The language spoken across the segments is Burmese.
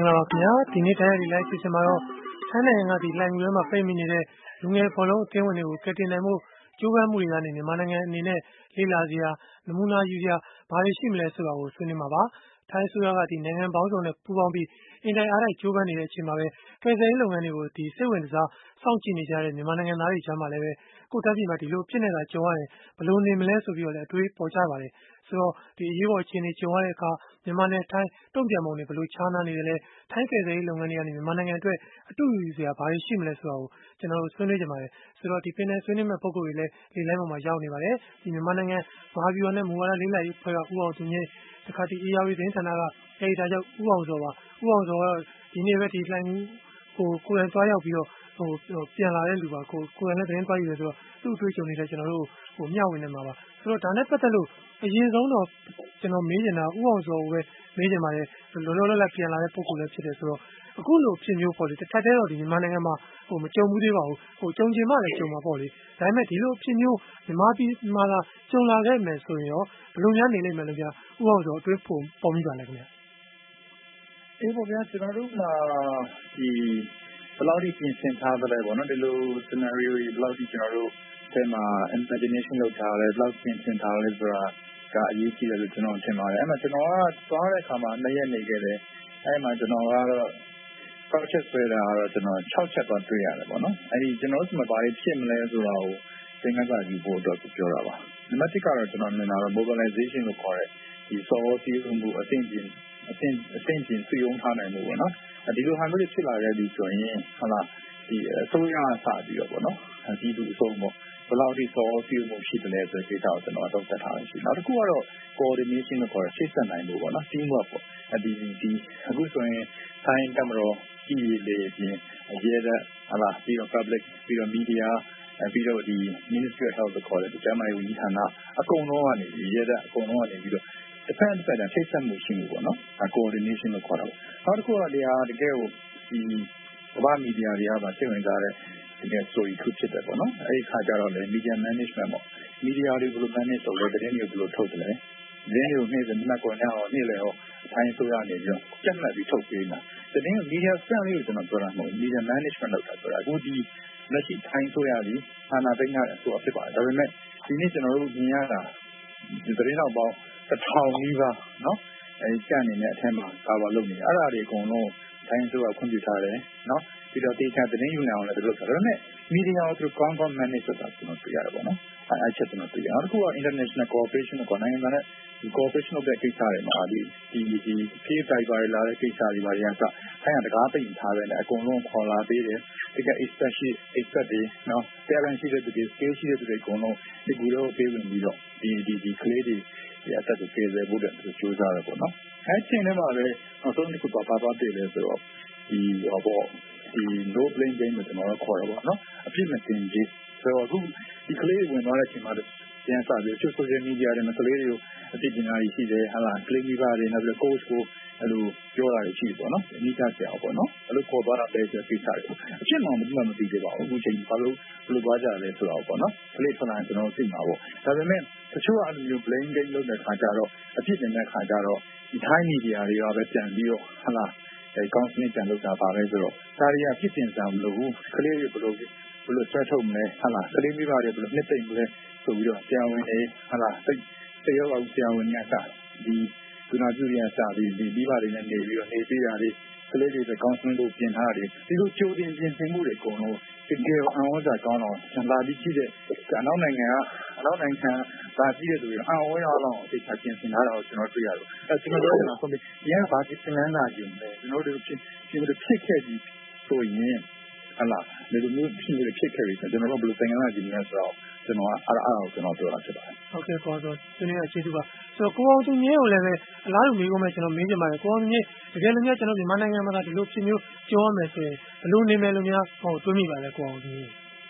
င်္ဂလာပါခင်ဗျာဒီနေ့တိုင်းရီလိုက်စီစဉ်မှာတော့ထိုင်းနိုင်ငံကဒီလှိုင်မှုထဲမှာပိတ်မိနေတဲ့လူငယ်ဘောလုံးအသင်းဝင်တွေကိုကယ်တင်နိုင်မှုကြိုးပမ်းမှုတွေကနေမြန်မာနိုင်ငံအနေနဲ့လေ့လာစရာနမူနာယူစရာဘာတွေရှိမလဲဆိုတာကိုဆွေးနွေးမှာပါထိုင်းအစိုးရကဒီနိုင်ငံပေါင်းစုံနဲ့ပူးပေါင်းပြီးအင်တိုင်းအားတိုက်ကြိုးပမ်းနေတဲ့အချိန်မှာပဲကယ်ဆယ်ရေးလုပ်ငန်းတွေကိုဒီစိတ်ဝင်စားစောင့်ကြည့်နေကြတဲ့မြန်မာနိုင်ငံသားတွေကြားမှာလည်းပဲကိုယ့်တိုင်းပြည်မှာဒီလိုဖြစ်နေတာကြုံရတယ်ဘယ်လိုနေမလဲဆိုပြီးတော့လည်းအတွေးပေါ်ကြပါတယ်ဆိုတော့ဒီအရေးပေါ်အခြေအနေကြုံရတဲ့အခါမြန်မာနဲ့ထိုင်းတုံ့ပြန်ပုံတွေဘယ်လိုခြားနားနေတယ်လဲထိုင်းကယ်ဆယ်ရေးလုပ်ငန်းတွေကနေမြန်မာနိုင်ငံအတွက်အတူယူစရာဘာတွေရှိမလဲဆိုတာကိုကျွန်တော်တို့ဆွေးနွေးကြပါတယ်ဆိုတော့ဒီပင်နယ်ဆွေးနွေးမဲ့ပုံကိုယ်တွေလည်းဒီလိုင်းပေါ်မှာရောက်နေပါတယ်ဒီမြန်မာနိုင်ငံမဟာဗျူဟာနဲ့မူဝါဒလေးလိုက်ဖွဲ့ကဥအောင်သူမြင့်တခါဒီ AR သတင်းဌာနကအဲဒီဒါကြောင့်ဥအောင်စောပါဥအောင်စောကတော့ဒီနေ့ပဲဒီလှိုင်းကိုယ်တိုင်သွားရောက်ပြီးတော့ပြန်လာတဲ့လူပါကိုယ်တိုင်လည်းသတင်းသွားယူတယ်ဆိုတော့သူ့အတွေ့အကြုံတွေလည်းကျွန်တော်တို့မျှဝေနေမှာပါဆိုတော့ဒါနဲ့ပတ်သက်လို့အရင်ဆုံးတော့ကျွန်တော်မေးချင်တာဥအောင်စောကိုပဲမေးချင်ပါတယ်လောလောလတ်ပြန်လာတဲ့ပုံကိုယ်လည်းဖြစ်တယ်ဆိုတော့အခုလိုဖြစ်မျိုးပေါ့လေတစ်ထပ်တည်းတော့ဒီမြန်မာနိုင်ငံမှာမကြုံဘူးသေးပါဘူးကြုံချင်မှလည်းကြုံမှာပေါ့လေဒါပေမဲ့ဒီလိုဖြစ်မျိုးမြန်မာပြည်မှာလာကြုံလာခဲ့မယ်ဆိုရင်ရောဘယ်လိုများနေလိမ့်မယ်လို့ဗျာဥအောင်စောအတွေးပေါ်မိပါလဲခင်ဗျာအေးပေါ့ဗျာကျွန်တော်တို့ကဒီဘယ်လောက်ထိပြင်ဆင်ထားသလဲပေါ့နော်ဒီလို scenario တွေဘယ်လောက်ထိကျွန်တော်တို့အဲမှာ imagination လုပ်ထားလဲဘယ်လောက်ပြင်ဆင်ထားလဲဆိုတာကအရေးကြီးတယ်လို့ကျွန်တော်ထင်ပါတယ်အဲ့မှာကျွန်တော်ကသွားတဲ့အခါမှာ2ရက်နေခဲ့တယ်အဲ့မှာကျွန်တော်ကတော့ project ဆွဲတာကတော့ကျွန်တော်6ချက်တော့တွေ့ရတယ်ပေါ့နော်အဲ့ဒီကျွန်တော်တို့မှာဘာတွေဖြစ်မလဲဆိုတာကိုသင်ခန်းစာယူဖို့အတွက်ပြောတာပါနံပါတ်1ကတော့ကျွန်တော်မြင်တာတော့ mobilization လို့ခေါ်တဲ့ဒီစော်စီးမှုအသင့်ပြင်စုယုံထားနိုင်မှုပေါ့နော်ဒီလိုဟာမျိုးတွေဖြစ်လာခဲ့ပြီဆိုရင်ဟုတ်လားဒီအစိုးရစပြီးတော့ပေါ့နော်ဒီလူအဆုံးပေါ့ဘယ်လောက်ထိစော်စီးမှုရှိတယ်လဲဆိုတဲ့ကိစ္စကိုကျွန်တော်သုံးသပ်ထားရှိနောက်တစ်ခုကတော့ coordination လို့ခေါ်တဲ့ရှေ့ဆက်နိုင်မှုပေါ့နော် team work ပေါ့ဒီအခုဆိုရင်တိုင်းတမတော်ကြီးလေပြင်ရဲတဲ့ဟုတ်လားပြီးတော့ public ပြီးတော့ media ပြီးတော့ဒီ Ministry of Health လို့ခေါ်တဲ့ကျန်းမာရေးဝန်ကြီးဌာနအကုန်လုံးကနေရဲတဲ့အကုန်လုံးကနေပြီးတော့တစ်ဖက်ချိတ်ဆက်မှုရှိမှုပေါ့နော် coordination လို့ခေါ်တာပေါ့နောက်တစ်ခုကတရားတကယ်ကိုဒီကမ္ဘာမီဒီယာတွေကပါစိတ်ဝင်စားတဲ့တကယ် story တစ်ခုဖြစ်တယ်ပေါ့နော်အဲဒီခါကျတော့လေ media management ပေါ့မီဒီယာတွေဘယ်လို manage လုပ်လဲသတင်းတွေဘယ်လိုထုတ်တယ်လဲသတင်းတွေကိုနေ့စဉ်မှတ်ကောညအောင်နေ့လည်အောင်ထိုင်းဆိုရနေပြီးတော့ကြက်မှတ်ပြီးထုတ်ပေးနေတာသတင်း media friendly ကိုကျွန်တော်ပြောတာမဟုတ် media management လုပ်တာဆိုတာအခုဒီလက်ရှိထိုင်းဆိုရပြီးအာဏာသိမ်းတဲ့အစိုးရဖြစ်ပါတယ်ဒါပေမဲ့ဒီနေ့ကျွန်တော်တို့မြင်ရတာဒီသတင်းတော့ပေါင်း1000နီးပါးเนาะအဲဒီကြံ့နေတဲ့အထက်မှာကာဗာလုပ်နေတယ်အဲ့ဒါတွေအကုန်လုံးထိုင်းဆိုရခွင့်ပြုထားတယ်เนาะပြီးတော့တေချာသတင်းယူနေအောင်လည်းလုပ်ထားတယ်ဒါပေမဲ့မီဒီယာကိုသူကောင်းကောင်း manage လုပ်တာကျွန်တော်တွေ့ရတယ်ပေါ့နော်အဲ့ချက်ကျွန်တော်တွေ့ရနောက်တစ်ခုက international cooperation ကိုနိုင်ငံသားနဲ့ cooperation လုပ်တဲ့ကိစ္စတွေမှာဒီ case driver တွေလာတဲ့ကိစ္စတွေပါရန်စထိုင်းကတကားသိမ့်ထားတယ်အကုန်လုံးခေါ်လာပေးတယ်ဒီက especially expert တွေเนาะ parent ရှိတဲ့သူတွေ skill ရှိတဲ့သူတွေအကုန်လုံးဒီကူတော့ပေးဝင်ပြီးတော့ဒီကလေးတွေဒီအသက်ကိုဖေးစေဖို့အတွက်ကြိုးစားရပေါ့နော်အဲ့ချိန်ထဲမှာပဲနောက်ဆုံးတစ်ခုပါတွေ့လဲဆိုတော့ဒီno blame game ကိုကျွန်တော်ခေါ်ရပါတော့အပြစ်မတင်ကြီးဆိုတော့အခုဒီကလေးဝင်သွားတဲ့အချိန်မှာပြန်စားပြီး social media တွေမှာကလေးတွေကိုအသိပညာတွေရှိတယ်ဟာလားကလေးမိဘတွေနောက်ပြီး coach ကိုအဲ့လိုပြောတာတွေရှိတယ်ပေါ့နော်အနိကဆရာပေါ့နော်အဲ့လိုခေါ်သွားတာပဲဆိုတဲ့ကိစ္စတွေအဖြစ်မှမသိသေးပါဘူးအခုချိန်ဘာလို့သွားကြလဲဆိုတော့ပေါ့နော်ကလေးထွက်လာရင်ကျွန်တော်သိမှာပေါ့ဒါပေမဲ့တချို့အဲ့လိုမျိုး blame game လုပ်တဲ့ခါကျတော့အဖြစ်တင်တဲ့ခါကျတော့ဒီ Thai media တွေကပဲပြန်ပြီးတော့ဟာလားcounseling ပြန်လုပ်တာပါပဲဆိုတော့ဒါတွေကဖြစ်တင်စားမလို့ဘူးကလေးတွေဘယ်လိုဆွဲထုတ်မလဲဟာလားကလေးမိဘတွေဘယ်လိုနှစ်သိမ့်မလဲဆိုပြီးတော့ဆရာဝန်တွေဟာလားသိရောဆရာဝန်တွေကဒီကုနာပြုတွေကစပြီးဒီမိဘတွေနဲ့နေပြီးတော့နေပေးတာတွေကလေးတွေကောင်းစင်းဖို့ပြင်ထားတယ်ဒီလိုကြိုတင်ပြင်ဆင်မှုတွေအကုန်လုံးတကယ်အံ့ဩစရာကောင်းတော့လာပြီးကြည့်တဲ့အနောက်နိုင်ငံလာကြည့်တဲ့သူတွေအံ့ဩရအောင်အသိချပြင်ဆင်ထားတာကိုကျွန်တော်တွေ့ရတယ်အဲကျွန်တော်တို့ကဆိုပြီးရန်ဘာဒီသင်္ကန်းစာယူမယ်ကျွန်တော်တို့ဖြစ်ခဲ့ပြီးဆိုရင်ဟလာဒီလိုမျိုးဖြစ်ခဲ့ပြီဆိုကျွန်တော်တို့ဘယ်လိုသင်္ကန်းစာယူမလဲဆိုတော့ကျွန်တော်အဲ့ဒါကိုကျွန်တော်ပြောတာဖြစ်ပါတယ်ဟုတ်ကဲ့ကောဆိုဒီနေ့အခြေသူပါဆိုတော့ကိုအောင်သူမြင့်ကိုလည်းပဲအလားတူမေးခွန်းပဲကျွန်တော်မေးချင်ပါတယ်ကိုအောင်သူမြင့်တကယ်လို့များကျွန်တော်မြန်မာနိုင်ငံမှာဒီလိုဖြစ်မျိုးကြောရမယ်ဆိုရင်ဘယ်လိုနေမယ်လို့များတွေးမိပါလဲကိုအောင်သူမြင့်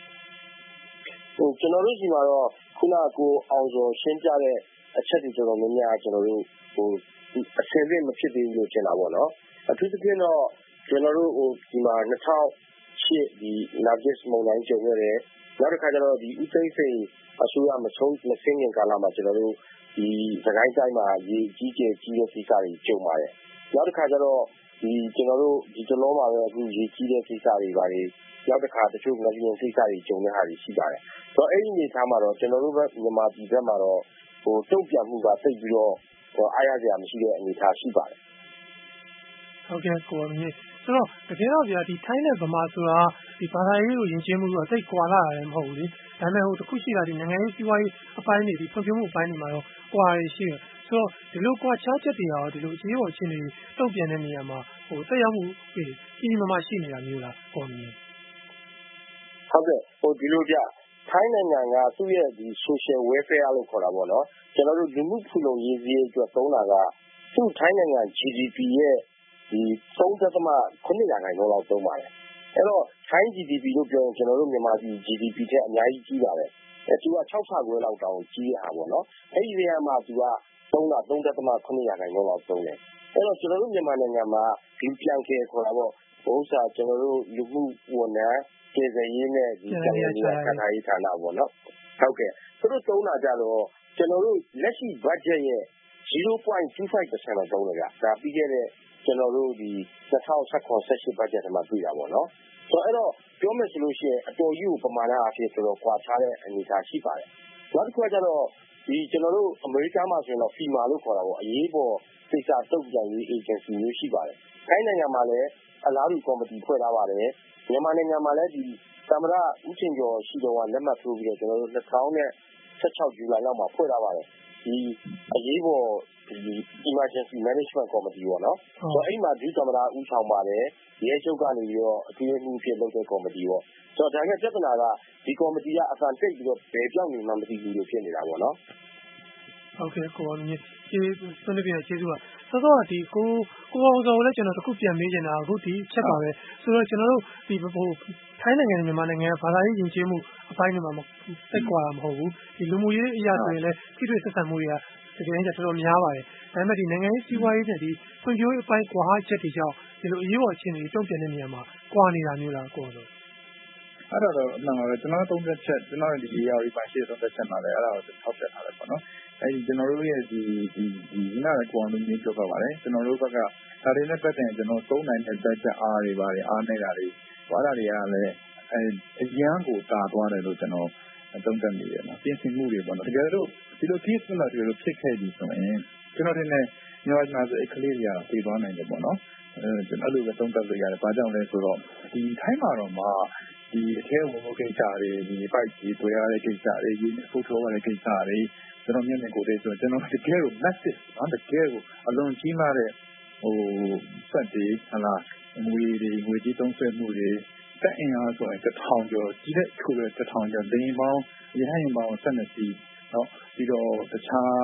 ကျွန်တော်တို့ဒီမှာတော့ခုနကကိုအောင်စောရှင်းပြတဲ့အချက်တွေတော်တော်များများကျွန်တော်တို့အဆင်ပြေမဖြစ်သေးဘူးလို့ထင်တာပေါ့နော်အထူးသဖြင့်တော့ကျွန်တော်တို့ဒီမှာ2008ဒီ Nagis မုန်တိုင်းကြုံရတယ်နောက်တစ်ခါကျတော့ဒီဥသိမ်းစိန်အစိုးရမဆင်းခင်ကာလမှာကျွန်တော်တို့ဒီစကိုင်းတိုင်းမှာရေကြီးကျယ်ကြီးတဲ့ကိစ္စတွေကြုံပါတယ်နောက်တစ်ခါကျတော့ဒီကျွန်တော်တို့ဒီတလုံးမှာပဲအခုရေးကြီးတဲ့ကိစ္စတွေပါတွေနောက်တစ်ခါတချို့ငလျင်ကိစ္စတွေကြုံတဲ့ဟာတွေရှိပါတယ်။ဆိုတော့အဲ့ဒီအနေထားမှာတော့ကျွန်တော်တို့ဘက်မြန်မာပြည်ဘက်မှာတော့တုံ့ပြန်မှုကသိပြီးတော့အားရစရာမရှိတဲ့အနေအထားရှိပါတယ်။ဟုတ်ကဲ့ကိုမြင့်ဆိုတော့တကယ်တော့ဗျာဒီထိုင်းနဲ့ဗမာဆိုတာဒီဘာသာရေးကိုယဉ်ကျေးမှုကသိကွာလာတာလည်းမဟုတ်ဘူးလေဒါပေမဲ့တခုရှိတာဒီနိုင်ငံရေးစီးပွားရေးအပိုင်းတွေဒီဖွံ့ဖြိုးမှုအပိုင်းတွေမှာတော့ကွာရရှိတယ်ဆိုတော့ဒီလိုကွာခြားချက်တွေရောဒီလိုအခြေပေါ်အခြေအနေတုံ့ပြန်တဲ့နေရာမှာတက်ရောက်မှုကြီးကြီးမားမားရှိနေတာမျိုးလားကိုမြင့်ဟုတ်ကဲ့ဒီလိုကြထိုင်းနိုင်ငံကသူ့ရဲ့ဒီ social welfare လို့ခေါ်တာပေါ့နော်ကျွန်တော်တို့လူမှုဖူလုံရေးစည်းအတွက်သုံးတာကသူ့ထိုင်းနိုင်ငံ GDP ရဲ့ဒီ 3.9% လောက်သုံးပါတယ်အဲ့တော့ထိုင်း GDP လို့ပြောရင်ကျွန်တော်တို့မြန်မာပြည် GDP ထက်အများကြီးကြီးပါတယ်သူက6ဆခွဲလောက်တောင်ကြီးရတာပေါ့နော်အဲ့ဒီနေရာမှာသူကသုံးတာ 3.9% လောက်သုံးတယ်အဲ့တော့ကျွန်တော်တို့မြန်မာနိုင်ငံမှာဒီပြန်ကဲခေါ်တာပေါ့ဘုရားကျွန်တော်တို့လူမှုဝန်ထမ်းကျေစရေးနဲ့ဒီပြန်ရည်ခါထားရေးဌာနပေါ့နော်ဟုတ်ကဲ့သူတို့သုံးတာကြတော့ကျွန်တော်တို့လက်ရှိ budget ရဲ့ 0.25% လောက်သုံးတယ်ဗျဒါပြီးခဲ့တဲ့ကျွန်တော်တို့ဒီ2019-18 budget ထဲမှာတွေ့တာပေါ့နော်ဆိုတော့အဲ့တော့ပြောမယ်ဆိုလို့ရှိရင်အတော်ကြီးကိုပမာဏအဖြစ်ဆိုတော့ကွာခြားတဲ့အနေအထားရှိပါတယ်နောက်တစ်ခုကကျတော့ဒီကျွန်တော်တို့အမေရိကန်မှာဆိုရင်တော့ FEMA လို့ခေါ်တာပေါ့အရေးပေါ်စိတ်စားတုတ်ပြန်ရေး agency မျိုးရှိပါတယ်ခိုင်းနိုင်ငံမှာလည်းအလားတူကော်မတီဖွဲ့ထားပါတယ်မြန်မာနိုင်ငံမှာလည်းဒီသမ္မတဦးထင်ကျော်ရှိတော့လက်မှတ်ထိုးပြီးတော့ကျွန်တော်တို့2016 ဇူလိုင်လောက်မှာဖွဲ့ထားပါတယ်ဒီအရေးပေါ်ဒီ emergency management committee ပေါ့နော်ဆိုတော့အဲ့မှာဒီသမ္မတဦးဆောင်ပါတယ်ရဲချုပ်ကနေပြီးတော့အတွင်းမှုဖြစ်လုပ်တဲ့ကော်မတီပေါ့ဆိုတော့ဒါနဲ့ပြဿနာကဒီကော်မတီကအဖန်တိတ်ပြီးတော့ဘယ်ပြောင်းနေမှမသိဘူးလို့ဖြစ်နေတာပေါ့နော်ဟုတ်ကဲ့ကိုမြင့်ဒီဆွေးနွေးပြကျေးဇူးပါဆိုတော့ဒီကိုအောင်စောလည်းကျွန်တော်တခုပြန်မေးချင်တာအခုဒီချက်ပါပဲဆိုတော့ကျွန်တော်တို့ဒီထိုင်းနိုင်ငံနဲ့မြန်မာနိုင်ငံဘာသာရေးယဉ်ကျေးမှုအပိုင်းတွေမှာသိကွာတာမဟုတ်ဘူးဒီလူမှုရေးအရာဆိုရင်လည်းခိတွေ့ဆက်ဆံမှုတွေကတကယ်ကြီးတော်တော်များပါတယ်ဒါပေမဲ့ဒီနိုင်ငံရေးစီးပွားရေးနဲ့ဒီဖွံ့ဖြိုးရေးအပိုင်းကွာဟချက်တွေကြောင့်ဒီလိုအရေးပေါ်အခြေအနေတုံ့ပြန်တဲ့နေရာမှာကွာနေတာမျိုးလားကိုအောင်စောအဲ့တော့မှန်ပါပဲကျွန်တော်သုံးသက်ချက်ကျွန်တော်ဒီ ARI ပိုင်းရှိသုံးသက်ချက်မှာလည်းအဲ့ဒါကိုထောက်ပြထားတယ်ပေါ့နော်အဲ့ဒီကျွန်တော်တို့ရဲ့ဒီနားကိုအောင်လို့မြင်ပြောပါပါတယ်ကျွန်တော်တို့ဘက်ကဒါတွေနဲ့ပတ်သက်ရင်ကျွန်တော်သုံးနိုင်တဲ့သက်ချက်အားတွေပါတယ်အားနေတာတွေဟောတာတွေကလည်းအရန်ကိုတာသွားတယ်လို့ကျွန်တော်သုံးသပ်နေတယ်နော်ပြင်ဆင်မှုတွေပေါ့နော်တကယ်လို့ဒီလို case မှာဒီလိုဖြစ်ခဲ့ပြီဆိုရင်ကျွန်တော်တင်နေမြန်မာပြည်မှာဆိုအခလေးတွေကပြေးသွားနိုင်တယ်ပေါ့နော်ကျွန်တော်တို့လည်းသုံးသပ်လို့ရတယ်ဘာကြောင့်လဲဆိုတော့ဒီထိုင်းမှာတော့မှဒီအထဲဝင်ဖို့ကိစ္စတွေဒီပိုက်ကြီးတွေ့ရတဲ့ကိစ္စတွေဒီဖုတ်ထိုးရတဲ့ကိစ္စတွေကျွန်တော်မျက်မြင်ကိုယ်တည်းဆိုကျွန်တော်တကယ်ကို massive နော်တကယ်ကိုအလွန်ကြီးမားတဲ့စက်တွေဟလာငွေကြီးသုံးစွဲမှုတွေတက်အင်အားဆိုရင်1000ကျော်ကြီးတဲ့ခုပဲ1000ကျော်ဒင်းပေါင်းရဟန်းပေါင်း12စီเนาะပြီးတော့တခြား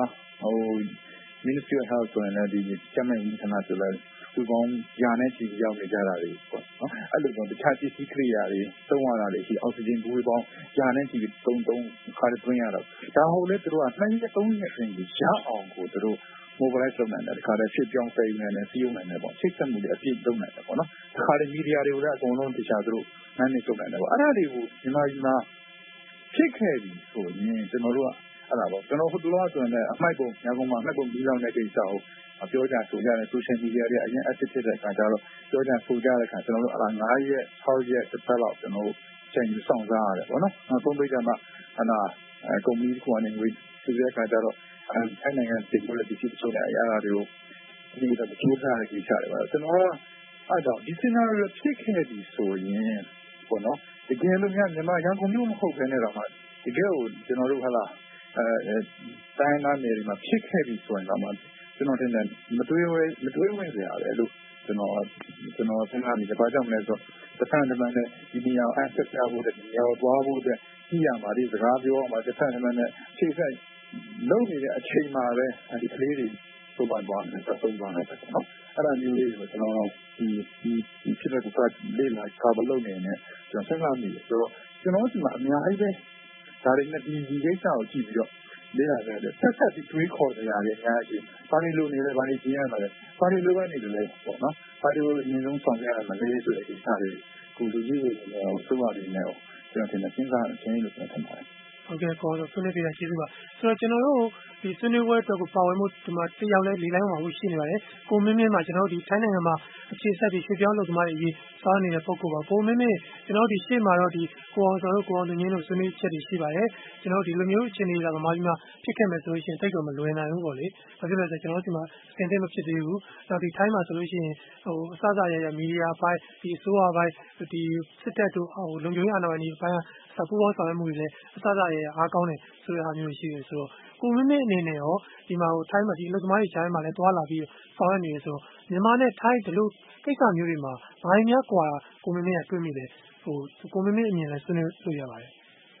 Ministry of Health ဆိုရင်လည်းဒီကျန်းမာရေးဌာနဆိုလည်းသူပေါင်းယာနဲ့ချီရောက်နေကြတာတွေပေါ့နော်အဲ့လိုတော့တခြားပစ္စည်းကိရိယာတွေသုံးရတာတွေရှိအောက်ဆီဂျင်ဘူးပေါင်းယာနဲ့ချီသုံးခါတွင်းရတော့ဒါဟုတ်လေသူတို့က2ရက်3ရက်ပြင်ပြီးရအောင်ကိုသူတို့ mobilize လုပ်နိုင်တယ်တခါတည်းဖြစ်ပြောင်းသိနေတယ်စီးရုံနိုင်တယ်ပေါ့ချိတ်ဆက်မှုတွေအပြည့်လုပ်နိုင်တယ်ပေါ့နော်တခါတည်းမီဒီယာတွေကိုလည်းအကုန်လုံးတခြားသူတို့နားနေထုတ်နိုင်တယ်ပေါ့အဲ့ဒါတွေကိုမြန်မာပြည်မှာဖြစ်ခဲ့ပြီဆိုရင်ကျွန်တော်တို့ကအဲ့ဒါပေါ့ကျွန်တော်ဟိုတလောဆိုရင်လည်းအမိုက်ပုံညာကုန်မှာအမိုက်ပုံပြီးလောက်တဲ့ကိစ္စကိုပြောကြဆိုကြတယ် social media တွေအရင် active ဖြစ်တဲ့အခါကျတော့ပြောကြဆိုကြတဲ့အခါကျွန်တော်တို့အဲ့ဒါ9ရက်6ရက်တစ်ပတ်လောက်ကျွန်တော်တို့ချိန်ယူဆောင်စားရတယ်ပေါ့နော်နောက်ဆုံးပိတ်ကြမှာအဲ့ဒါကုမ္ပဏီတစ်ခုအနေနဲ့သူတဲ့အခါကျတော့အဲ့နိုင်ငံ technology ဆိုတဲ့အရာတွေကိုဒီလိုကြိုးစားရတဲ့ကိစ္စတွေပါကျွန်တော်ကအဲ့တော့ဒီ scenario ဖြစ်ခဲ့ပြီဆိုရင်ပေါ့နော်တကယ်လို့မြန်မာရန်ကုန်မြို့မဟုတ်ဘဲနဲ့တော့မှတကယ်ကိုကျွန်တော်တို့ဟလာတိုင်းသားနယ်တွေမှာဖြစ်ခဲ့ပြီဆိုရင်တော့မှကျွန်တော်တင်တယ်မတွေးဝင်စရာပဲလို့ကျွန်တော်စဉ်းစားနေတယ်ဘာကြောင့်လဲဆိုတော့တစ်ခါတည်းနဲ့ဒီနေရာကို access ရဖို့တဲ့ဒီနေရာကိုသွားဖို့တဲ့ကြည့်ရမှာဒီစကားပြောရမှာတစ်ခါတည်းနဲ့ခြေဆက်လုံနေတဲ့အချိန်မှာပဲဒီကလေးတွေသုံးပါသွားတယ်သုံးသွားတယ်ပေါ့နော်အဲ့ဒါမျိုးလေးကိုကျွန်တော်ဒီဖြစ်တဲ့ကွာလေးလာကာဘလုံးနေနဲ့ကျွန်တော်စဉ်းစားမိတယ်ဆိုတော့ကျွန်တော်ဒီမှာအများကြီးပဲဒါတွေနဲ့ဒီကိစ္စကိုကြည့်ပြီးတော့လေးလာတယ်ဆက်ပြီးတွေးခေါ်နေရတယ်အများကြီးဘာလို့လိုနေလဲဘာလို့ကျင်းရမှာလဲဘာလို့လိုကနေလဲပေါ့နော်ဘာလို့အရင်ဆုံးဆောင်ရမှာလဲဆိုတဲ့ကိစ္စတွေကိုလူကြီးတွေနဲ့ဆုံးမနေတယ်ကျွန်တော်တင်စဉ်းစားခြင်းလို့ကျွန်တော်ထင်ပါတယ်ဟဟုတ်ကဲ့ကိုဆွေးနွေးပြတာကျေးဇူးပါဆိုတော့ကျွန်တော်တို့ဒီဆွေးနွေးပွဲအတွက်ကိုပါဝင်မှုဒီမှာတယောက်လဲလေလိုင်းမှာရှိနေပါတယ်ကိုမင်းမင်းမှာကျွန်တော်တို့ဒီထိုင်းနိုင်ငံမှာအခြေဆက်ပြီးရွှေပြောင်းလုပ်သမားတွေအရေးစောင်းနေတဲ့ပုံကောပါကိုမင်းမင်းကျွန်တော်တို့ဒီရှေ့မှာတော့ဒီကိုအောင်စောတို့ကိုအောင်သူငင်းတို့ဆွေးနွေးချက်တွေရှိပါတယ်ကျွန်တော်တို့ဒီလိုမျိုးအခြေအနေတွေကဗမာပြည်မှာဖြစ်ခဲ့မယ်ဆိုလို့ရှိရင်တိတ်တော့မလွယ်နိုင်ဘူးပေါ့လေဘာဖြစ်လဲဆိုတော့ကျွန်တော်တို့ဒီမှာအစင်သိမဖြစ်သေးဘူးနောက်ဒီထိုင်းမှာဆိုလို့ရှိရင်ဟိုအစစရရမီဒီယာပိုင်းဒီအစိုးရပိုင်းဒီစစ်တပ်တို့ဟိုလုံခြုံရေးအာဏာပိုင်တွေအပိုင်းအပူပေါင်းဆောင်ရွက်မှုတွေလည်းအစစရရအားကောင်းတယ်ဆိုတဲ့အားမျိုးရှိတယ်ဆိုတော့ကိုမင်းမင်းအနေနဲ့ရောဒီမှာဟိုထိုင်းမှာဒီအလုပ်သမားတွေကြားထဲမှာလည်းတွာလာပြီးဆောင်ရွက်နေတယ်ဆိုတော့မြန်မာနဲ့ထိုင်းဒီလိုကိစ္စမျိုးတွေမှာဘာတွေများกว่าကိုမင်းမင်းကတွေ့မိတယ်ဟိုကိုမင်းမင်းအမြင်လည်းဆွေးနွေးလို့ရပါတယ်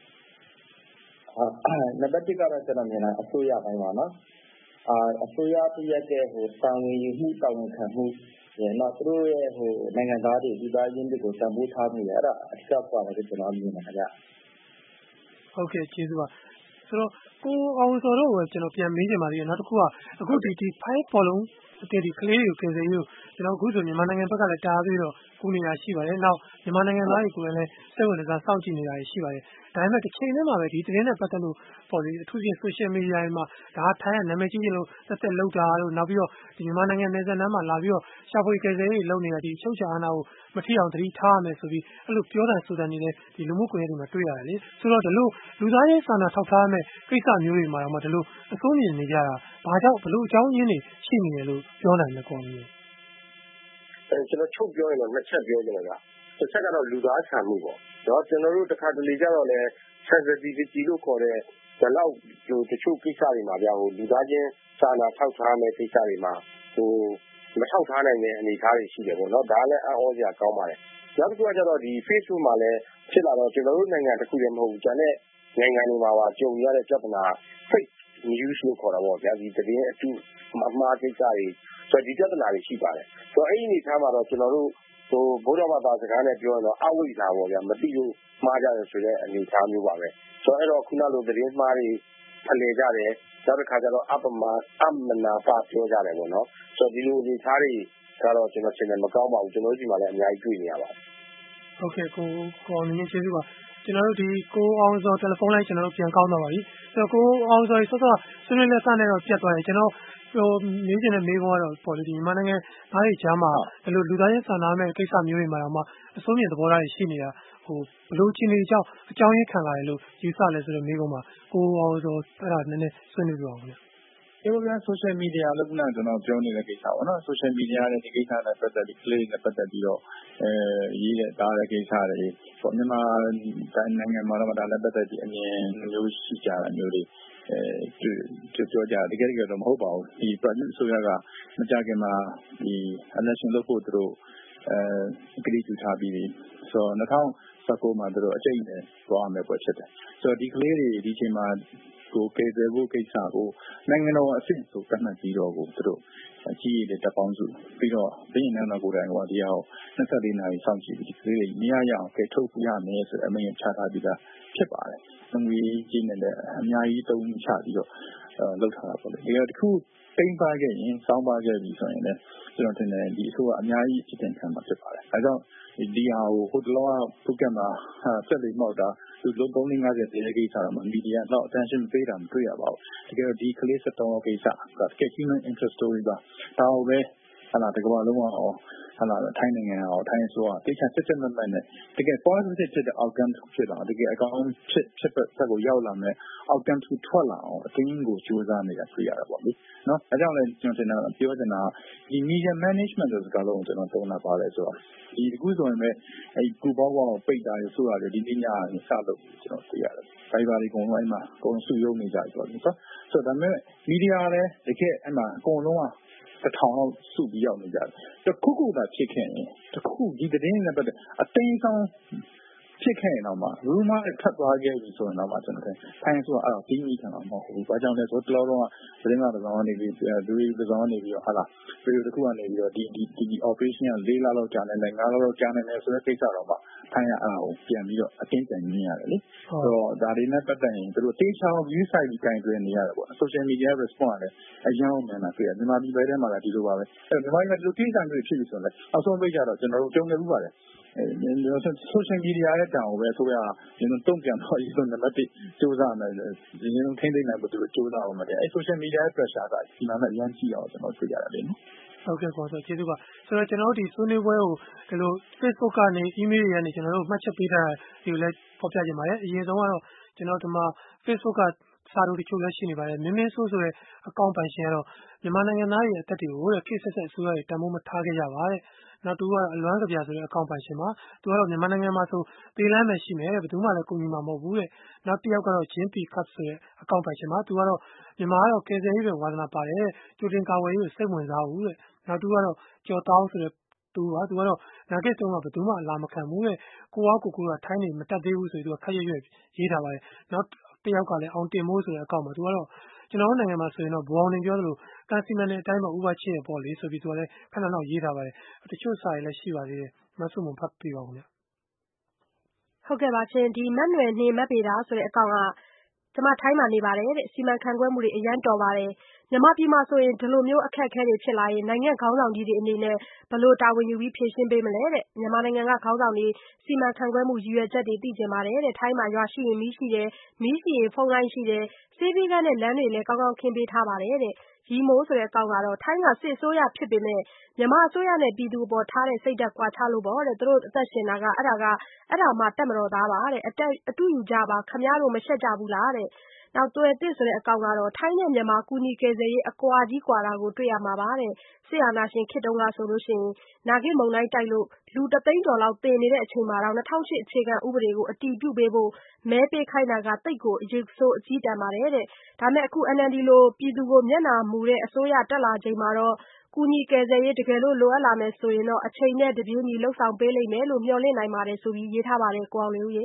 နံပါတ်1ကတော့ကျွန်တော်မြင်တာအစိုးရပိုင်းပါနော်အစိုးရပြည့်တဲ့ဟိုတာဝန်ယူမှုတာဝန်ခံမှုနောက်သူတို့ရဲ့ဟိုနိုင်ငံသားတွေဒီသားရင်းတွေကိုတန်ဖိုးထားမှုရအဲ့ဒါအချက်ပါလို့ကျွန်တော်မြင်ပါတယ်ခင်ဗျဟုတ်ကဲ့ကျေးဇူးပါဆိုတော့ကိုအောင်စောတို့ကိုကျွန်တော်ပြန်မေးချင်ပါသေးတယ်နောက်တစ်ခုကအခုဒီဖိုင်ဘောလုံးဒီကလေးတွေကိုကယ်ဆယ်ရေးကိုကျွန်တော်အခုဆိုမြန်မာနိုင်ငံဘက်ကလည်းတားပြီးတော့ကူနေတာရှိပါတယ်နောက်မြန်မာနိုင်ငံသားတွေကိုလည်းစိတ်ဝင်စားစောင့်ကြည့်နေတာရှိပါတယ်ဒါပေမဲ့တစ်ချိန်တည်းမှာပဲဒီသတင်းနဲ့ပတ်သက်လို့ပေါ်လေအထူးဖြင့် social media တွေမှာဒါထိုင်းကနာမည်ကြီးလို့သက်လောက်တာလို့နောက်ပြီးတော့ဒီမြန်မာနိုင်ငံနယ်စပ်နားမှာလာပြီးတော့ရှာဖွေကယ်ဆယ်ရေးလုပ်နေတာဒီချုပ်ချာအာဏာကိုမထီအောင်သတိထားရမယ်ဆိုပြီးအဲ့လိုပြောတာဆိုတာနေလေဒီလူမှုကွန်ရက်တွေမှာတွေ့ရတယ်လေဆိုတော့ဒီလိုလူသားရေးစာနာထောက်ထားရမယ်ကိစ္စမျိုးတွေမှာတော့ဒီလိုအစိုးမြင်နေကြတာဘာကြောင့်ဘလို့အကြောင်းရင်းတွေရှိနေတယ်လို့ပြောနိုင်မှာကောမျိုးကျွန်တော်ချုပ်ပြောရင်တော့နှစ်ချက်ပြောကြတယ်ကတစ်ချက်ကတော့လူသားဆန်မှုပေါ့နော်ကျွန်တော်တို့တစ်ခါတလေကြတော့လဲ sensitivity လို့ခေါ်တဲ့ဒီလောက်ဟိုတချို့ကိစ္စတွေမှာဗျာဟိုလူသားချင်းစာနာထောက်ထားမယ်ကိစ္စတွေမှာဟိုမထောက်ထားနိုင်တဲ့အနေအထားတွေရှိတယ်ပေါ့နော်ဒါလည်းအံ့ဩစရာကောင်းပါတယ်နောက်တစ်ခုကကျတော့ဒီ Facebook မှာလည်းဖြစ်လာတော့ကျွန်တော်တို့နိုင်ငံတစ်ခုတည်းမဟုတ်ဘူးကျန်တဲ့နိုင်ငံတွေမှာပါကြုံရတဲ့ပြဿနာ fake news လို့ခေါ်တာပေါ့ဗျာဒီသတင်းအတူအမှားကိစ္စတွေဆိုဒီပြဿနာတွေရှိပါတယ်ဆိုတော့အဲ့ဒီအနေအထားမှာတော့ကျွန်တော်တို့ဟိုဗုဒ္ဓဘာသာစကားနဲ့ပြောရင်တော့အဝိဇ္ဇာပေါ့ဗျာမသိလို့မှားကြတယ်ဆိုတဲ့အနေအထားမျိုးပါပဲဆိုတော့အဲ့တော့ခုနလိုသတင်းမှားတွေဖလှယ်ကြတယ်နောက်တစ်ခါကျတော့အမနာပါပြောကြတယ်ပေါ့နော်ဆိုတော့ဒီလိုအနေအထားတွေကတော့ကျွန်တော်ရှင်းတယ်မကောင်းပါဘူးကျွန်တော်တို့ဒီမှာလည်းအများကြီးတွေ့နေရပါတယ်ဟုတ်ကဲ့ကိုအောင်နေကျေးဇူးပါကျွန်တော်တို့ဒီကိုအောင်စောတယ်လီဖုန်းလိုင်းကျွန်တော်တို့ပြန်ကောင်းသွားပါပြီဆိုတော့ကိုအောင်စောဆော့ဆော့ဆွေးနွေးလက်စနဲ့တော့ပြတ်သွားတယ်ကျွန်တော်ဟိုမေးချင်တဲ့မေးခွန်းကတော့ပေါ်လေဒီမြန်မာနိုင်ငံသားတွေကြားမှာဒီလိုလူသားချင်းစာနာမဲ့ကိစ္စမျိုးတွေမှာတော့မှအစိုးရသဘောထားတွေရှိနေတာဟိုဘလို့ချင်းတွေအကြောင်းရင်းခံလာတယ်လို့ယူဆလဲဆိုတော့မေးခွန်းမှာကိုအောင်စောအဲ့ဒါနည်းနည်းဆွေးနွေးပြအောင်ခင်ဗျဒီလို social media လို့ကကျွန်တော်ပြောနေတဲ့ကိစ္စပေါ့နော် social media နဲ့ဒီကိစ္စနဲ့ပတ်သက်ပြီး play နဲ့ပတ်သက်ပြီးတော့ရေးတဲ့တားတဲ့ကိစ္စတွေပေါ့မြန်မာနိုင်ငံမှာတော့ဒါလည်းပတ်သက်ပြီးအမြင်မျိုးရှိကြတာမျိုးတွေပြောကြတကယ်တော့မဟုတ်ပါဘူးဒီ project ဆိုရကမကြခင်မှာဒီ election လုပ်ဖို့သူတို့ကတိပြုထားပြီးဆိုတော့2019မှာသူတို့အကျိတ်နဲ့သွားမယ်ပွဲဖြစ်တယ်ဆိုတော့ဒီကလေးတွေဒီချိန်မှာကိုကယ်ဆယ်ဖို့ကိစ္စကိုနိုင်ငံတော်အဆင့်ဆိုသတ်မှတ်ပြီးတော့ကိုသူတို့အကြီးအကျယ်တပ်ပေါင်းစုပြီးတော့ဘင်းနန်းတော်ကိုယ်တိုင်ကဒီဟာကို24နာရီစောင့်ကြည့်ပြီးဒီကလေးတွေမရရအောင်ကယ်ထုတ်ပြရမယ်ဆိုတဲ့အမိန့်ချထားပြီးသားဖြစ်ပါတယ်။ငွေကြီးနဲ့လည်းအများကြီးတုံးချပြီးတော့လုပ်ထားတာပေါ့လေ။ဒီကတခုတိမ့်ပါခဲ့ရင်စောင်းပါခဲ့ပြီဆိုရင်လည်းကျွန်တော်ထင်တယ်ဒီအဆိုကအများကြီးအကျဉ်းခံမှာဖြစ်ပါတယ်။အဲကြောင့်ဒီဟာကိုဟိုတလောကပုဂ္ဂမှာဆက်ပြီးမှောက်တာသူလုံး350တဲ့ကိစ္စတော့မီဒီယာတော့ attention ပေးတာမတွေ့ရပါဘူးတကယ်တော့ဒီကလေး73ယောက်ကိစ္စကတကယ် human interest story ပါဒါကိုပဲဟာလာတကဘာလုံးအောင်ဟာလာထိုင်းနိုင်ငံအောင်ထိုင်းဆိုတော့တိကျစစ်မှတ်မှတ်နဲ့တကယ် positive ဖြစ်တဲ့ outcome ဖြစ်လာတကယ်အကောင်းဖြစ်သက်ကိုရောက်လာမယ် outcome ထွက်လာအောင်အတင်းကိုကြိုးစားနေတာတွေ့ရတာပေါ့လေနော်အဲကြောင့်လည်းကျွန်တော်ပြောချင်တာဒီ media management ဆိုတဲ့စကားလုံးကိုကျွန်တော်သုံးတာပါတယ်ဆိုတော့ဒီအခုဆိုရင်ပဲအဲကူပေါင်းပိတ်တာရဆိုရတယ်ဒီနေ့ညကနေစလို့ကျွန်တော်တွေ့ရတယ်။ဘာတွေကုန်လုံးအဲ့မှာအကုန်စုရုံနေကြပြီဆိုတော့ဆိုတော့ဒါပေမဲ့မီဒီယာလည်းတကယ်အဲ့မှာအကုန်လုံးက1000လောက်စုပြီးရောက်နေကြတယ်။တခုခုသာဖြစ်ခဲ့ရင်တခုဒီသတင်းနဲ့ပတ်သက်အသိဆောင်ဖြစ်ခဲ့ရင်တော့မှ rumor ထပ်သွားခဲ့ပြီဆိုရင်တော့မှကျွန်တော်ထိုင်းဆိုတော့အဲ့တော့ပြီးမိခံတော့မဟုတ်ဘူး။ဘာကြောင့်လဲဆိုတော့တလောတော့သတင်းမှာတစ်စောင်းနေပြီးဒူရီတစ်စောင်းနေပြီးတော့ဟာလာဗီဒီယိုတစ်ခုကနေပြီးတော့ဒီ operation က4လလောက်ကြာနေတယ်5လလောက်ကြာနေတယ်ဆိုတဲ့ကိစ္စတော့မှထိုင်းကအဲ့ဒါကိုပြန်ပြီးတော့အတင်းပြန်မြင်ရတယ်လေဆိုတော့ဒါတွေနဲ့ပတ်သက်ရင်သူတို့တေချာ view site ကြီးကင်တွယ်နေရတယ်ပေါ့ social media response လည်းအရင်ကမှန်းတာတွေ့ရတယ်မြန်မာပြည်ဘက်ထဲမှာလည်းဒီလိုပါပဲအဲ့မြန်မာပြည်မှာဒီလိုကိစ္စမျိုးဖြစ်ပြီဆိုတော့လည်းအောက်ဆုံးပိတ်ကြတော့ကျွန်တော်တို့ကြုံနေဘူးပါတယ် social media ရဲ့တောင်ပဲဆိုရရင်တုံ့ပြန်တော့ဒီလိုနံပါတ်1စူးစမ်းမယ်ဒီလိုထိန်းသိမ်းနိုင်ဖို့သူတို့စူးစမ်းအောင်မယ်အဲ social media ရဲ့ pressure ကဒီမှာလည်းရမ်းကြည့်အောင်ကျွန်တော်တွေ့ရတယ်နော်ဟုတ်ကဲ့ပေါ့ဆိုကျေးဇူးပါဆိုတော့ကျွန်တော်တို့ဒီဆွေးနွေးပွဲကိုဒီလို Facebook ကနေ email တွေကနေကျွန်တော်တို့မှတ်ချက်ပေးထားတာဒီလိုလဲဖော်ပြကြပါရစေအရင်ဆုံးကတော့ကျွန်တော်ဒီမှာ Facebook ကစာတို့တချို့လည်းရှိနေပါတယ်မင်းမင်းဆိုးဆိုတဲ့အကောင့်ပိုင်ရှင်ကတော့မြန်မာနိုင်ငံသားတွေအသက်တွေကိုတဲ့ခေတ်ဆက်ဆက်အစိုးရတွေတန်ဖိုးမထားခဲ့ကြပါတဲ့နောက်တူကတော့အလွမ်းကပြဆိုတဲ့အကောင့်ပိုင်ရှင်ပါသူကတော့မြန်မာနိုင်ငံမှာဆိုသေလမ်းပဲရှိမယ်တဲ့ဘယ်သူမှလည်းကူညီမှာမဟုတ်ဘူးတဲ့နောက်တစ်ယောက်ကတော့ JP Cup ဆိုတဲ့အကောင့်ပိုင်ရှင်ပါသူကတော့မြန်မာကတော့ကယ်ဆယ်ရေးပဲဝါသနာပါတယ်ကြိုတင်ကာဝယ်ရေးကိုစိတ်ဝင်စားဘူးတဲ့နောက်တူကတော့ကျော်တောင်းဆိုတဲ့သူကတော့နာဂစ်တုံးကဘယ်သူမှအလာမခံဘူးတဲ့ကိုကထိုင်းနေမတက်သေးဘူးဆိုပြီးသူကခက်ရွက်ရေးထားပါတယ်နောက်တစ်ယောက်ကလည်းအောင်တင်မိုးဆိုတဲ့အကောင့်မှာသူကတော့ကျွန်တော်တို့နိုင်ငံမှာဆိုရင်တော့ဘူအောင်နေပြောသလိုကန်စီမန်တဲ့အတိုင်းမှာဥပချင်းရပေါ့လေဆိုပြီးသူကလည်းခဏနောက်ရေးထားပါတယ်တချို့စာတွေလည်းရှိပါသေးတယ်မဆုမဖတ်ပြပါဦးခင်ဗျဟုတ်ကဲ့ပါရှင်ဒီမက်နွယ်နေမက်ပေတာဆိုတဲ့အကောင့်ကကျမထိုင်းမှာနေပါတယ်တဲ့စီမံခန့်ခွဲမှုတွေအရန်တော်ပါတယ်မြန်မာပြည်မှာဆိုရင်ဒီလိုမျိုးအခက်အခဲတွေဖြစ်လာရင်နိုင်ငံခေါင်းဆောင်ကြီးတွေအနေနဲ့ဘယ်လိုတာဝန်ယူပြီးဖြေရှင်းပေးမလဲတဲ့မြန်မာနိုင်ငံကခေါင်းဆောင်တွေစီမံခန့်ခွဲမှုရည်ရွယ်ချက်တွေသိကျင်ပါတယ်တဲ့ထိုင်းမှာရွာရှိရင်မီးရှိတယ်မီးရှိရင်ဖုန်းလိုင်းရှိတယ်ဆေးပေးကမ်းနဲ့လမ်းတွေလည်းကောင်းကောင်းခင်းပေးထားပါတယ်တဲ့ရီမိုးဆိုတဲ့အကောင့်ကတော့ထိုင်းကစစ်အစိုးရဖြစ်ပေမဲ့မြန်မာအစိုးရနဲ့ပြည်သူအပေါ်ထားတဲ့စိတ်ဓာတ်ကွာခြားလို့ပေါ့တဲ့သူတို့အသက်ရှင်တာကအဲ့ဒါမှတက်မတော်သားပါတဲ့အတူယူကြပါခမရတို့မရှက်ကြဘူးလားတဲ့နောက်သွယ်တစ်ဆိုတဲ့အကောင့်ကတော့ထိုင်းနဲ့မြန်မာကူညီကယ်ဆယ်ရေးအကွာကြီးကွာတာကိုတွေ့ရမှာပါတဲ့ဆရာနာရှင်ခေတ္တုံးကဆိုလို့ရှိရင်နာဂိမုံတိုင်းတိုက်လို့လူ3သိန်းကျော်လောက်သေနေတဲ့အချိန်မှာတော့2008အခြေခံဥပဒေကိုအတည်ပြုပေးဖို့မဲပေးခိုင်းတာကတိတ်ကိုအရေးဆိုးအကြီးတန်းပါတယ်တဲ့ဒါမဲ့အခု NLD လိုပြည်သူကိုမျက်နှာမူတဲ့အစိုးရတက်လာချိန်မှာတော့ကူညီကယ်ဆယ်ရေးတကယ်လို့လိုအပ်လာမယ်ဆိုရင်တော့အချိန်နဲ့တပြေးညီလှုပ်ဆောင်ပေးလိမ့်မယ်လို့မျှော်လင့်နိုင်ပါတယ်ဆိုပြီးရေးထားပါတယ်ကိုအောင်လင်းဦးရေ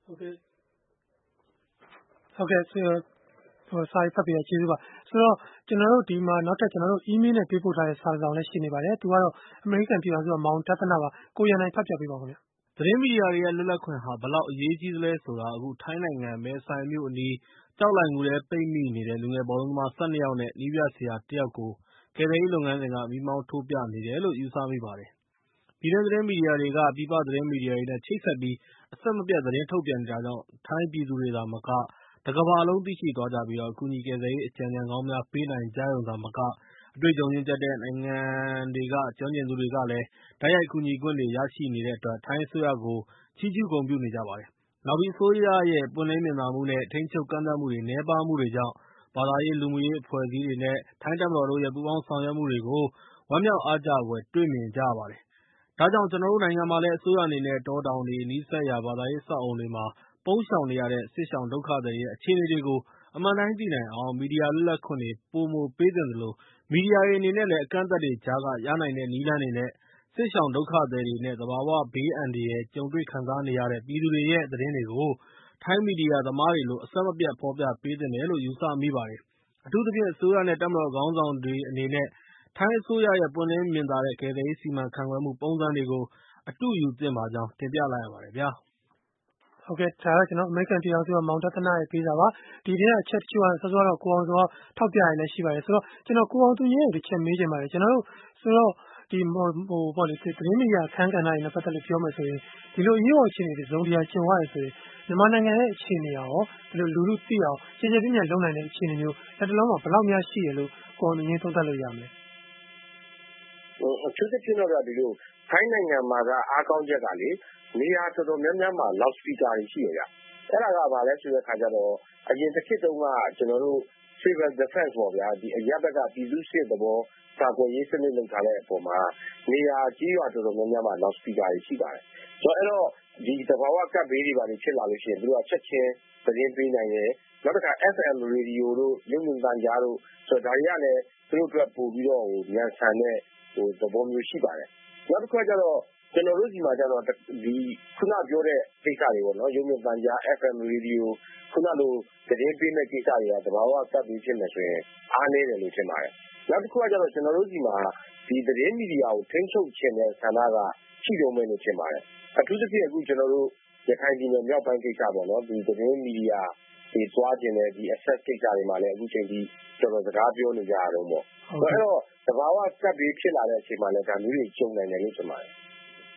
ဟုတ်ကဲ့စာရေးဖတ်ပြကျေးဇူးပါဆိုတော့ကျွန်တော်တို့ဒီမှာနောက်ထပ်ကျွန်တော်တို့ email နဲ့ပေးပို့ထားတဲ့စာဆောင်လည်းရှိနေပါတယ်သူကတော့အမေရိကန်ပြည်ထောင်စုကမောင်တသနာပါကိုရန်နိုင်ဖတ်ပြပေးပါဦးခင်ဗျသတင်းမီဒီယာတွေရဲ့လွတ်လပ်ခွင့်ဟာဘလောက်အရေးကြီးသလဲဆိုတာအခုထိုင်းနိုင်ငံမဲဆိုင်မြို့အနီးကြောက်လိုက်ငူထဲပိတ်မိနေတဲ့လူငယ်ဘောလုံးသမား12ယောက်နဲ့နီးပြဆရာ1ယောက်ကိုကယ်ဆယ်ရေးလုပ်ငန်းစဉ်ကမိမောင်းထိုးပြနေတယ်လို့ယူဆမိပါတယ်။ပြည်တွင်းသတင်းမီဒီယာတွေကပြည်ပသတင်းမီဒီယာတွေနဲ့ချိတ်ဆက်ပြီးအဆက်မပြတ်သတင်းထုတ်ပြန်နေတာကြောင့်ထိုင်းပြည်သူတွေသာမကတကမ္ဘာလုံးသိရှိသွားကြပြီးတော့အကူအညီကယ်ဆယ်ရေးအကြံဉာဏ်ကောင်းများပေးနိုင်ကြရုံသာမကအတွေ့အကြုံရင့်ကျက်တဲ့နိုင်ငံတွေကကျွမ်းကျင်သူတွေကလည်းတိုက်ရိုက်ကူညီခွင့်တွေရရှိနေတဲ့အတွက်ထိုင်းအစိုးရကိုချီးကျူးဂုဏ်ပြုနေကြပါတယ်။နောက်ပြီးအစိုးရရဲ့ပွင့်လင်းမြင်သာမှုနဲ့ထိန်းချုပ်ကန့်သတ်မှုတွေနည်းပါးမှုတွေကြောင့်ဘာသာရေးလူမှုရေးအဖွဲ့အစည်းတွေနဲ့ထိုင်းတပ်မတော်တို့ရဲ့ပူးပေါင်းဆောင်ရွက်မှုတွေကိုဝမ်းမြောက်အားကျဖွယ်တွေ့မြင်ကြရပါတယ်။ဒါကြောင့်ကျွန်တော်တို့နိုင်ငံမှာလည်းအစိုးရအနေနဲ့တောတောင်တွေနီးစပ်ရာဘာသာရေးစောက်အုံတွေမှာပုန်းရှောင်နေရတဲ့စစ်ရှောင်ဒုက္ခသည်ရဲ့အခြေအနေတွေကိုအမှန်တိုင်းသိနိုင်အောင်မီဒီယာလွတ်လပ်ခွင့်တွေပိုမိုပေးသင့်သလိုမီဒီယာတွေအနေနဲ့လည်းအကန့်အသတ်တွေကြားကရနိုင်တဲ့နည်းလမ်းတွေနဲ့စစ်ရှောင်ဒုက္ခသည်တွေနဲ့သဘာဝဘေးအန္တရာယ်ကြုံတွေ့ခံစားနေရတဲ့ပြည်သူတွေရဲ့သတင်းတွေကိုထိုင်းမီဒီယာသမားတွေလိုအဆက်မပြတ်ဖော်ပြပေးသင့်တယ်လို့ယူဆမိပါတယ်။အထူးသဖြင့်အစိုးရနဲ့တပ်မတော်ခေါင်းဆောင်တွေအနေနဲ့ထိုင်းအစိုးရရဲ့ပွင့်လင်းမြင်သာတဲ့ကယ်ဆယ်ရေးစီမံခန့်ခွဲမှုပုံစံတွေကိုအတုယူသင့်ပါကြောင်းတင်ပြလိုက်ရပါတယ်ဗျာ။ဟုတ်ကဲ့ဒါကကျွန်တော်အမေရိကန်ပြည်ထောင်စုကမောင်တသနာရဲ့ပေးစာပါဒီထဲကအချက်တချို့ကစောစောတော့ကိုအောင်စောထောက်ပြရလည်းရှိပါတယ်ဆိုတော့ကျွန်တော်ကိုအောင်သူရဲ့တစ်ချက်မေးချင်ပါတယ်ကျွန်တော်တို့ဆိုတော့ဒီပေါ့လေသတင်းမီဒီယာအခန်းကဏ္ဍတွေနဲ့ပတ်သက်လို့ပြောမယ်ဆိုရင်ဒီလိုအရေးပေါ်အခြေအနေတွေဇုံတရားကျင်သွားတယ်ဆိုရင်မြန်မာနိုင်ငံရဲ့အခြေအနေရောဒီလိုလူလူသိအောင်ကျေကျေပြည့်ပြည့်လုပ်နိုင်တဲ့အခြေအနေမျိုးလက်တလုံးမှာဘယ်လောက်များရှိရလို့ကိုအောင်သူရင်းသုံးသပ်လို့ရမလဲအထူးသဖြင့်တော့ဒီလိုထိုင်းနိုင်ငံမှာကအားကောင်းချက်ကလေနေရာတော်တော်များများမှာ loud speaker တွေရှိရကြအဲ့ဒါကဘာလဲဆိုတဲ့ခါကျတော့အရင်တစ်ခေတ်တုန်းကကျွန်တော်တို့ civil defense ပေါ့ဗျာဒီအရပ်ဘက်ကပြည်သူ့စစ်သဘောကာကွယ်ရေးစနစ်လုပ်ထားတဲ့အပေါ်မှာနေရာကြီးရွာတော်တော်များများမှာ loud speaker တွေရှိပါတယ်ဆိုတော့ဒီသဘာဝကပ်ဘေးတွေပါဖြစ်လာလို့ရှိရင်သူတို့ကချက်ချင်းသတင်းပေးနိုင်တယ်နောက်တစ်ခါ FM radio တို့ရုပ်မြင်သံကြားတို့ဆိုတော့ဒါတွေကလည်းသူတို့အတွက်ပို့ပြီးတော့မြန်ဆန်တဲ့သဘောမျိုးရှိပါတယ်နောက်တစ်ခါကျတော့ကျွန်တော်တို့ဒီမှာကျတော့ဒီခုနပြောတဲ့ကိစ္စတွေပေါ့နော်ရုပ်မြင်သံကြား FM radio ခုနလိုသတင်းပေးမဲ့ကိစ္စတွေကသဘာဝကပ်ပြီးဖြစ်နေဆိုရင်အားနည်းတယ်လို့ထင်ပါတယ်နောက်တစ်ခုကကျတော့ကျွန်တော်တို့ဒီမှာဒီသတင်းမီဒီယာကိုထိန်းချုပ်ခြင်းတဲ့ဆန္ဒကရှိတုံးမယ်လို့ထင်ပါတယ်အထူးသဖြင့်အခုကျွန်တော်တို့ရခိုင်ပြည်နယ်မြောက်ပိုင်းကိစ္စပေါ့နော်ဒီသတင်းမီဒီယာဒီသွားခြင်းတဲ့ဒီ access ကိစ္စတွေမှာလည်းအခုချိန်ကြီးတော်တော်စကားပြောနေကြရတော့ပေါ့အဲ့တော့သဘာဝကပ်ပြီးဖြစ်လာတဲ့အချိန်မှာလည်းဒါမျိုးတွေကျုံနိုင်တယ်လို့ထင်ပါတယ်ဟ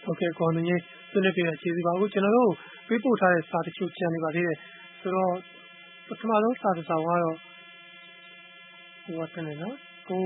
ဟုတ်ကဲ့ကောင်းနေဆွေးနွေးပြတဲ့ကျေးဇူးပါအခုကျွန်တော်တို့ပေးပို့ထားတဲ့စာတချို့ကျန်နေပါသေးတယ်ဆိုတော့ပထမဆုံးစာတစ်စောင်ကတော့ဟိုကတည်းကနော်ကို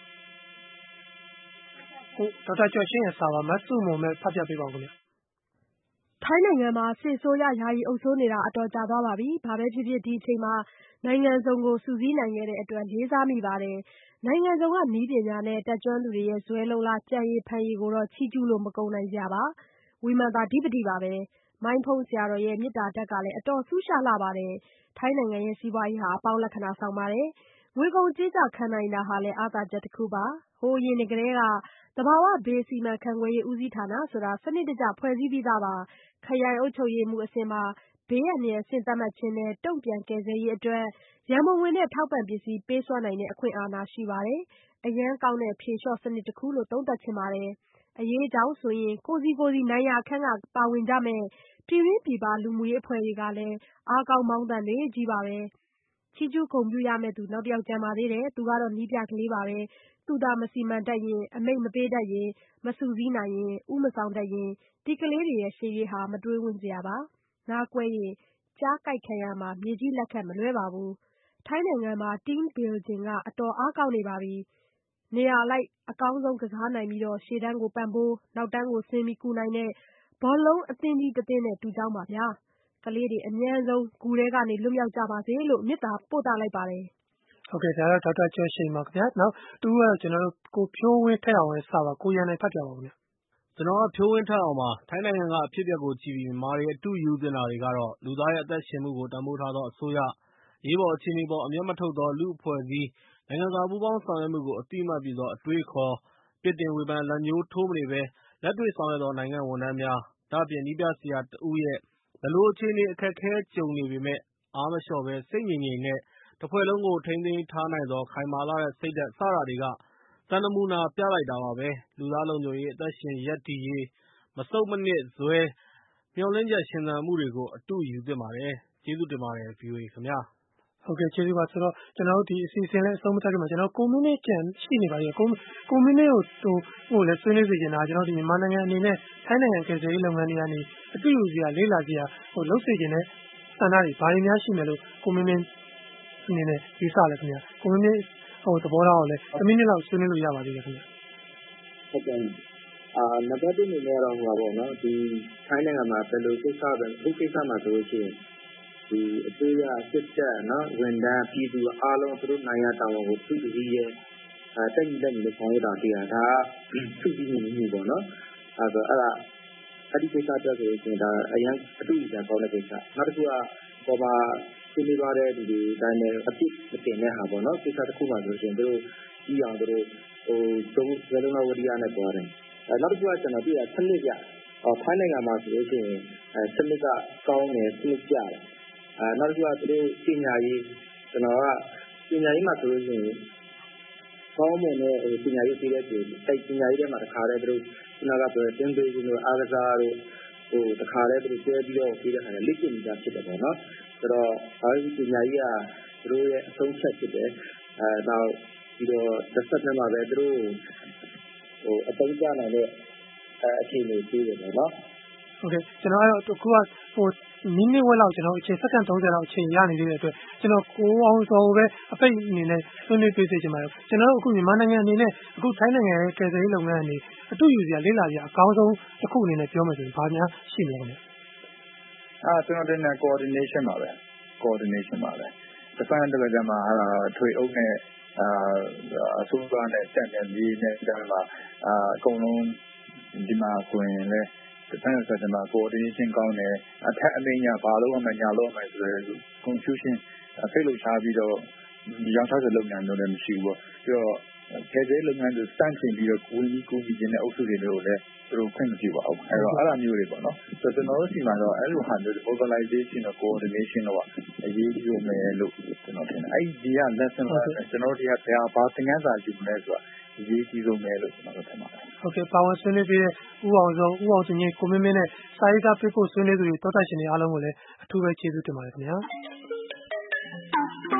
ဒေါက်တာကျော်ရှင်းရဲ့စာပါမတ်စုမုံမဲ့ဖတ်ပြပေးပါဦးခင်ဗျထိုင်းနိုင်ငံမှာစစ်ဆိုးရယာယီအုပ်စိုးနေတာအတော်ကြာသွားပါပြီ။ဘာပဲဖြစ်ဖြစ်ဒီအချိန်မှာနိုင်ငံစုံကိုစုစည်းနိုင်ခဲ့တဲ့အတွက်လေးစားမိပါတယ်။နိုင်ငံစုံကနည်းပညာနဲ့တက်ကြွသူတွေရဲ့ဇွဲလုံလားကြံ့ရည်ဖန်ရည်ကိုတော့ချီးကျူးလို့မကုန်နိုင်ကြပါ။ဝီမန်သာဓိပတိပါပဲ။မိုင်းဖုံးဆရာတော်ရဲ့မေတ္တာဓာတ်ကလည်းအတော်ဆူးရှာလှပါတယ်။ထိုင်းနိုင်ငံရဲ့စီးပွားရေးဟာအပေါင်းလက္ခဏာဆောင်ပါတယ်။ငွေကုန်ကြေးကျခံနိုင်တာဟာလည်းအားသာချက်တစ်ခုပါ။ဟိုးအရင်ကတည်းကသဘာဝဘေးစီမံခန့်ခွဲရေးဦးစီးဌာနဆိုတာစနစ်တကျဖွဲ့စည်းပြီးသားပါ။ခရိုင်အုပ်ချုပ်ရေးမှူးအဆင့်မှာဘေးအန္တရာယ်အဆင့်သတ်မှတ်ခြင်းနဲ့တုံ့ပြန်ကယ်ဆယ်ရေးအတွက်ရန်ပုံငွေနဲ့ထောက်ပံ့ပစ္စည်းပေးစွမ်းနိုင်တဲ့အခွင့်အာဏာရှိပါတယ်။အရန်ကောင်းတဲ့ဖြေလျှော့စနစ်တစ်ခုလို့သုံးသပ်ချင်ပါတယ်။အရေးကြောင်းဆိုရင်ကိုစီနိုင်ရာအခန်းကပါဝင်ကြမယ်ပြည်တွင်းပြည်ပလူမှုရေးအဖွဲ့တွေကလည်းအားကောင်းမောင်းသန်တွေကြီးပါပဲ။ချီးကျူးဂုဏ်ပြုရမယ့်သူနောက်တစ်ယောက်ကျန်ပါသေးတယ်။သူကတော့နီးပြကလေးပါပဲ။သူသာမစီမံတတ်ရင်အမိန့်မပေးတတ်ရင်မစုစည်းနိုင်ရင်ဥမဆောင်တတ်ရင်ဒီကလေးတွေရဲ့ရှေ့ရေးဟာမတွေးဝံ့စရာပါ။နားကွဲရင်ကြားကိုက်ခံရမှာမြေကြီးလက်ခတ်မလွဲပါဘူး။ထိုင်းနိုင်ငံမှာ team building ကအတော်အားကောင်းနေပါပြီ။နေရာအလိုက်အကောင်းဆုံးကစားနိုင်ပြီးရှေ့တန်းကိုပံ့ပိုးနောက်တန်းကိုဆင်းပြီးကူနိုင်တဲ့ဘောလုံးအသင်းကြီးတစ်သင်းနဲ့တူကြောင်းပါဗျာ။ကလေးတွေအမြန်ဆုံးဂူထဲကနေလွတ်မြောက်ကြပါစေလို့မေတ္တာပို့သလိုက်ပါတယ်။ဟုတ်ကဲ့ဒါတော့ဒေါက်တာကျော်ရှိန်ပါခင်ဗျာနောက်တူကတော့ကျွန်တော်တို့ကိုဖြိုးဝင်းထက်အောင်ရဲ့စာပါကိုရန်နိုင်ဖတ်ပြပါဦးခင်ဗျာကျွန်တော်ကဖြိုးဝင်းထက်အောင်ပါထိုင်းနိုင်ငံကအဖြစ်အပျက်ကိုကြည့်ပြီးမြန်မာတွေအတူယူသင်တာတွေကတော့လူသားရဲ့အသက်ရှင်မှုကိုတန်ဖိုးထားသောအစိုးရရေးပေါ်အခြေအနေပေါ်အမျက်မထုတ်သောလူအဖွဲ့အစည်းနိုင်ငံတကာပူးပေါင်းဆောင်ရွက်မှုကိုအတိအမှတ်ပြုသောအတွေးခေါ်ပြစ်တင်ဝေဖန်လက်ညှိုးထိုးမနေဘဲလက်တွေ့ဆောင်ရွက်သောနိုင်ငံဝန်ထမ်းများဒါ့အပြင်နည်းပြဆရာတဦးရဲ့ဘယ်လိုအခြေအနေအခက်အခဲကြုံနေပေမဲ့အားမလျှော့ဘဲစိတ်ငြိမ်ငြိမ်နဲ့တစ်ဖွဲ့လုံးကိုထိန်းသိမ်းထားနိုင်သောခိုင်မာလာတဲ့စိတ်ဓာတ်စတာတွေကစံနမူနာပြလိုက်တာပါပဲလူသားလုံခြုံရေးအသက်ရှင်ရပ်တည်ရေးမဆုတ်မနစ်ဇွဲမျှော်လင့်ချက်ရှင်သန်မှုတွေကိုအတူယူသင့်ပါတယ်ကျေးဇူးတင်ပါတယ် VOA ခင်ဗျာဟုတ်ကဲ့ကျေးဇူးပါဆိုတော့ကျွန်တော်တို့ဒီအစီအစဉ်လေးအဆုံးမသတ်ခင်မှာကျွန်တော်9မိနစ်ကျန်ရှိနေပါသေးတယ်9မိနစ်ကိုလည်းဆွေးနွေးစီချင်တာကျွန်တော်ဒီမြန်မာနိုင်ငံအနေနဲ့ထိုင်းနိုင်ငံကယ်ဆယ်ရေးလုပ်ငန်းတွေကနေအတူယူစရာလေးလာစရာလုပ်စေချင်တဲ့စံနာတွေဘာတွေများရှိမယ်လို့9မိနစ်အနေနဲ့ဒီစလဲခင်ဗျာ9မိနစ်သဘောထားကိုလည်း10မိနစ်လောက်ဆွေးနွေးလို့ရပါသေးတယ်ခင်ဗျာဟုတ်ကဲ့နံပါတ်1အနေနဲ့တော့ဟိုပါပေါ့နော်ဒီထိုင်းနိုင်ငံမှာဘယ်လိုကိစ္စပဲအခုကိစ္စမှာဆိုလို့ရှိရင်ဒီအစိုးရစစ်တပ်နော်ဝန်ထမ်းပြည်သူအားလုံးသူတို့နိုင်ရတာဝန်ကိုသူတည်ရဲ့တက်ညီတက်ညီနဲ့ဆောင်ရွက်တာတရားဒါသူတည်ညီမှုပေါ့နော်အဲ့ဒီကိစ္စတက်ဆိုရင်ဒါအရင်အတူတူပြန်ပေါင်းတဲ့ကိစ္စနောက်တစ်ခုကပေါ်မှာဆွေးနွေးသွားတဲ့ဒီတိုင်းနဲ့အဖြစ်မတင်တဲ့ဟာပေါ့နော်ကိစ္စတစ်ခုမှဆိုရင်သူတို့ကြီးအောင်သူတို့ဇလုံးဝရိယနဲ့ပြောတယ်နောက်တစ်ခုကကျွန်တော်ပြရစနစ်ပြထိုင်းနိုင်ငံမှာဆိုလို့ရှိရင်စနစ်ကကောင်းတယ်စနစ်ပြတယ်နောက်တစ်ခုကသူတို့ပညာရေးကျွန်တော်ကပညာရေးမှာဆိုလို့ရှိရင်ကောင်းမွန်တဲ့ပညာရေးပြည့်တဲ့ပြည်အဲ့ပညာရေးထဲမှာတခါတည်းသူတို့ခုနကပြောတဲ့တင်းပေးခြင်းတို့အားကစားတို့တခါတည်းသူတို့တွဲပြီးတော့ပြီးတဲ့ခါကျလက်ကျင့်ကြဖြစ်တယ်ပေါ့နော်ဆိုတော့အဲဒီပညာရေးကသူတို့ရဲ့အဆုံးချက်ဖြစ်တယ်နောက်ပြီးတော့တစ်ဆက်တည်းမှာပဲသူတို့အသုံးချနိုင်တဲ့အခြေအနေပေးတယ်ပေါ့နော်ဟုတ်ကဲ့ကျွန်တော်ကတော့အခုကမိနစ်ဝက်လောက်ကျွန်တော်အချိန်စက္ကန့်30လောက်အချိန်ရနေသေးတဲ့အတွက်ကျွန်တော်ကိုအောင်စော်ပဲအပိတ်အနေနဲ့ဆွေးနွေးပေးစေချင်ပါတယ်ကျွန်တော်တို့အခုမြန်မာနိုင်ငံအနေနဲ့အခုထိုင်းနိုင်ငံရဲ့ကယ်ဆယ်ရေးလုပ်ငန်းအနေအတူယူစရာလေးလာစရာအကောင်းဆုံးတစ်ခုအနေနဲ့ပြောမယ်ဆိုရင်ဘာများရှိမလဲခင်ဗျကျွန်တော်တင်တဲ့ coordination ပါပဲ coordination ပါပဲတစ်ဖက်တစ်ဖက်ကမှထွေအုပ်နဲ့အစိုးရနဲ့တက်တယ်ဒီနဲ့ဒါမှအကုန်လုံးဒီမှာကိုရင်လည်းတစ်ဖက်တစ်ဖက်မှာ coordination ကောင်းတယ်အထက်အမိညာဘာလို့အမှညာလို့အမှဆိုတော့ confusion ဖိတ်လို့ရှားပြီးတော့ရောင်းချတဲ့လုပ်ငန်းမျိုးလည်းမရှိဘူးပေါ့ပြီးတော့ကယ်ဆယ်ရေးလုပ်ငန်းတွေစတင်ပြီးတော့ကိုကြီးကိုကြီးခြင်းတဲ့အုပ်စုတွေလို့လည်းသူတို့ခွင့်မပြုပါဘူးအဲ့တော့အဲ့လိုမျိုးတွေပေါ့နော်ဆိုတော့ကျွန်တော်တို့စီမှာတော့အဲ့လိုဟာမျိုး mobilization နဲ့ coordination တော့အရေးကြီးလို့မယ်လို့ကျွန်တော်ထင်တယ်အဲ့ဒီက lesson ကျွန်တော်တို့ဒီကဘာသင်ခန်းစာယူမလဲဆိုတာအရေးကြီးဆုံးပဲလို့ကျွန်တော်တို့ထင်ပါတယ်ဟုတ်ကဲ့ပါဝင်ဆွေးနွေးပေးတဲ့ဦးအောင်စုံကြီးကိုမင်းမင်းနဲ့စာရေးသားပေးဖို့ဆွေးနွေးသူတွေတောက်တရှင်တွေအားလုံးကိုလည်းအထူးပဲကျေးဇူးတင်ပါတယ်ခင်ဗျာ